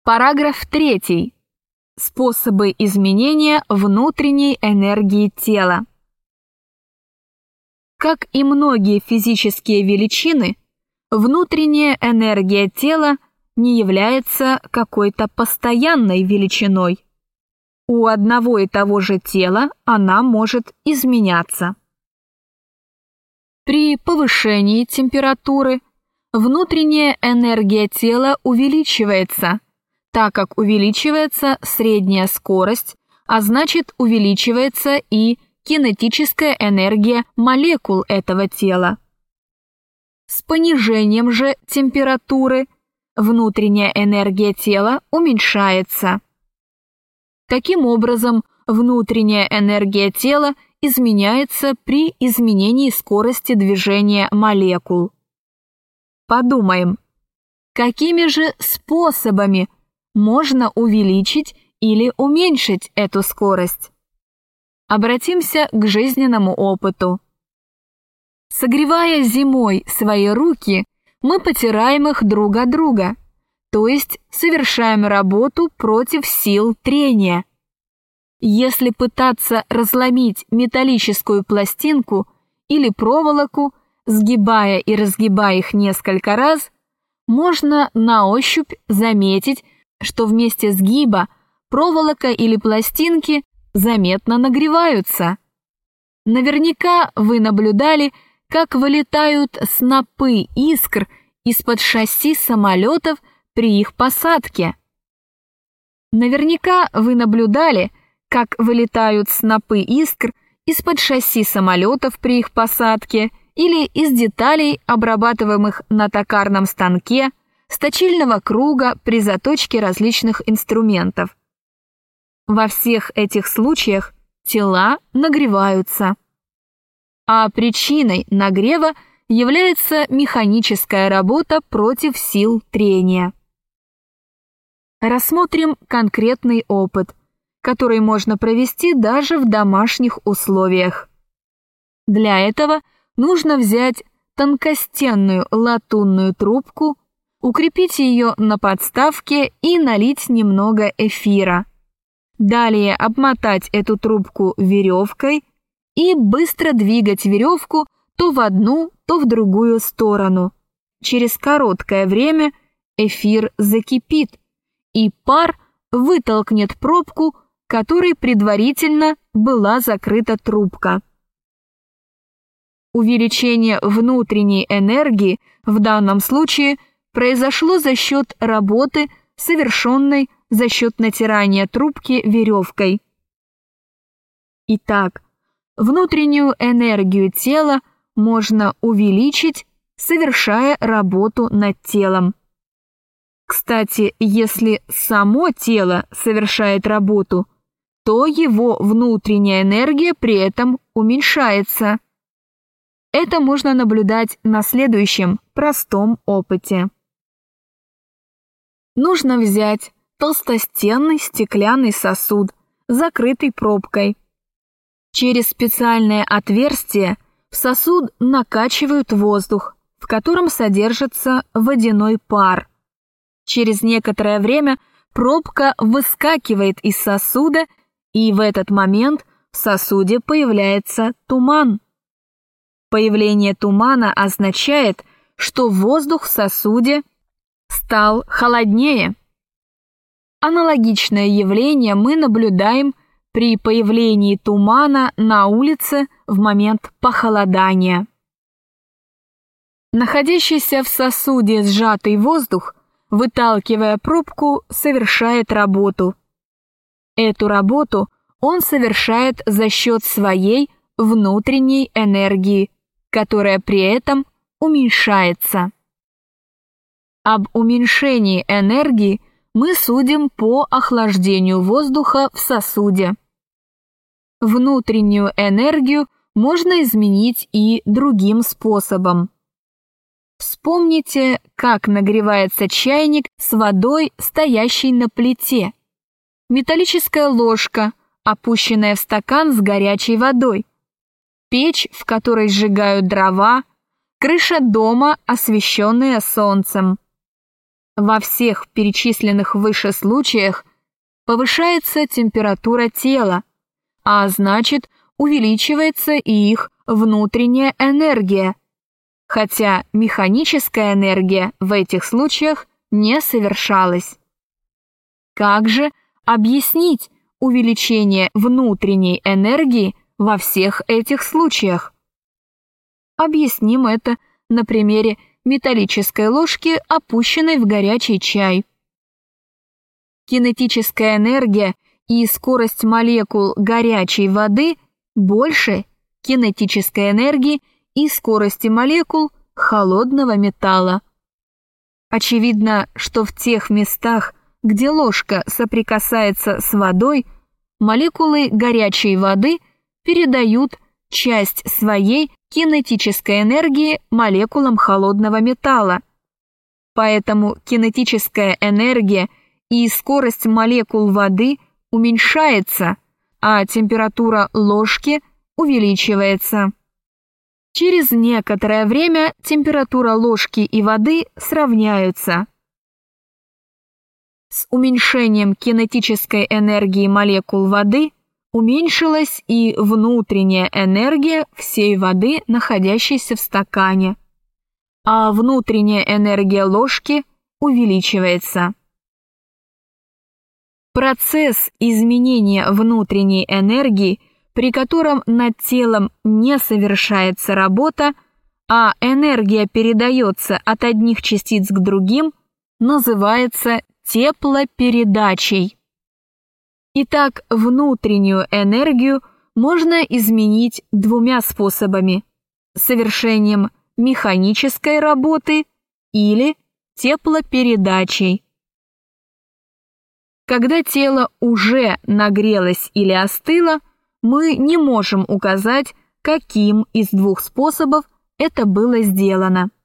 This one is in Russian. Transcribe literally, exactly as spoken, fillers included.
Параграф третий. Способы изменения внутренней энергии тела. Как и многие физические величины, внутренняя энергия тела не является какой-то постоянной величиной. У одного и того же тела она может изменяться. При повышении температуры внутренняя энергия тела увеличивается, так как увеличивается средняя скорость, а значит увеличивается и кинетическая энергия молекул этого тела. С понижением же температуры внутренняя энергия тела уменьшается. Таким образом, внутренняя энергия тела изменяется при изменении скорости движения молекул. Подумаем, какими же способами можно увеличить или уменьшить эту скорость? Обратимся к жизненному опыту. Согревая зимой свои руки, мы потираем их друг от друга, то есть совершаем работу против сил трения. Если пытаться разломить металлическую пластинку или проволоку, сгибая и разгибая их несколько раз, можно на ощупь заметить, что вместе сгиба проволока или пластинки заметно нагреваются. Наверняка вы наблюдали, как вылетают снопы искр из-под шасси самолетов при их посадке. Наверняка вы наблюдали, как вылетают снопы искр из-под шасси самолетов при их посадке или из деталей, обрабатываемых на токарном станке, с точильного круга при заточке различных инструментов. Во всех этих случаях тела нагреваются. А причиной нагрева является механическая работа против сил трения. Рассмотрим конкретный опыт, который можно провести даже в домашних условиях. Для этого нужно взять тонкостенную латунную трубку, укрепить ее на подставке и налить немного эфира. Далее обмотать эту трубку веревкой и быстро двигать веревку то в одну, то в другую сторону. Через короткое время эфир закипит, и пар вытолкнет пробку, которой предварительно была закрыта трубка. Увеличение внутренней энергии в данном случае произошло за счет работы, совершенной за счет натирания трубки веревкой. Итак, внутреннюю энергию тела можно увеличить, совершая работу над телом. Кстати, если само тело совершает работу, то его внутренняя энергия при этом уменьшается. Это можно наблюдать на следующем простом опыте. Нужно взять толстостенный стеклянный сосуд, закрытый пробкой. Через специальное отверстие в сосуд накачивают воздух, в котором содержится водяной пар. Через некоторое время пробка выскакивает из сосуда, и в этот момент в сосуде появляется туман. Появление тумана означает, что воздух в сосуде стал холоднее. Аналогичное явление мы наблюдаем при появлении тумана на улице в момент похолодания. Находящийся в сосуде сжатый воздух, выталкивая пробку, совершает работу. Эту работу он совершает за счет своей внутренней энергии, которая при этом уменьшается. Об уменьшении энергии мы судим по охлаждению воздуха в сосуде. Внутреннюю энергию можно изменить и другим способом. Вспомните, как нагревается чайник с водой, стоящей на плите. Металлическая ложка, опущенная в стакан с горячей водой. Печь, в которой сжигают дрова, крыша дома, освещенная солнцем. Во всех перечисленных выше случаях повышается температура тела, а значит, увеличивается и их внутренняя энергия, хотя механическая энергия в этих случаях не совершалась. Как же объяснить увеличение внутренней энергии во всех этих случаях? Объясним это на примере металлической ложки, опущенной в горячий чай. Кинетическая энергия и скорость молекул горячей воды больше кинетической энергии и скорости молекул холодного металла. Очевидно, что в тех местах, где ложка соприкасается с водой, молекулы горячей воды передают часть своей кинетической энергии молекулам холодного металла. Поэтому кинетическая энергия и скорость молекул воды уменьшается, а температура ложки увеличивается. Через некоторое время температура ложки и воды сравняются. С уменьшением кинетической энергии молекул воды уменьшилась и внутренняя энергия всей воды, находящейся в стакане, а внутренняя энергия ложки увеличивается. Процесс изменения внутренней энергии, при котором над телом не совершается работа, а энергия передается от одних частиц к другим, называется теплопередачей. Итак, внутреннюю энергию можно изменить двумя способами: совершением механической работы или теплопередачей. Когда тело уже нагрелось или остыло, мы не можем указать, каким из двух способов это было сделано.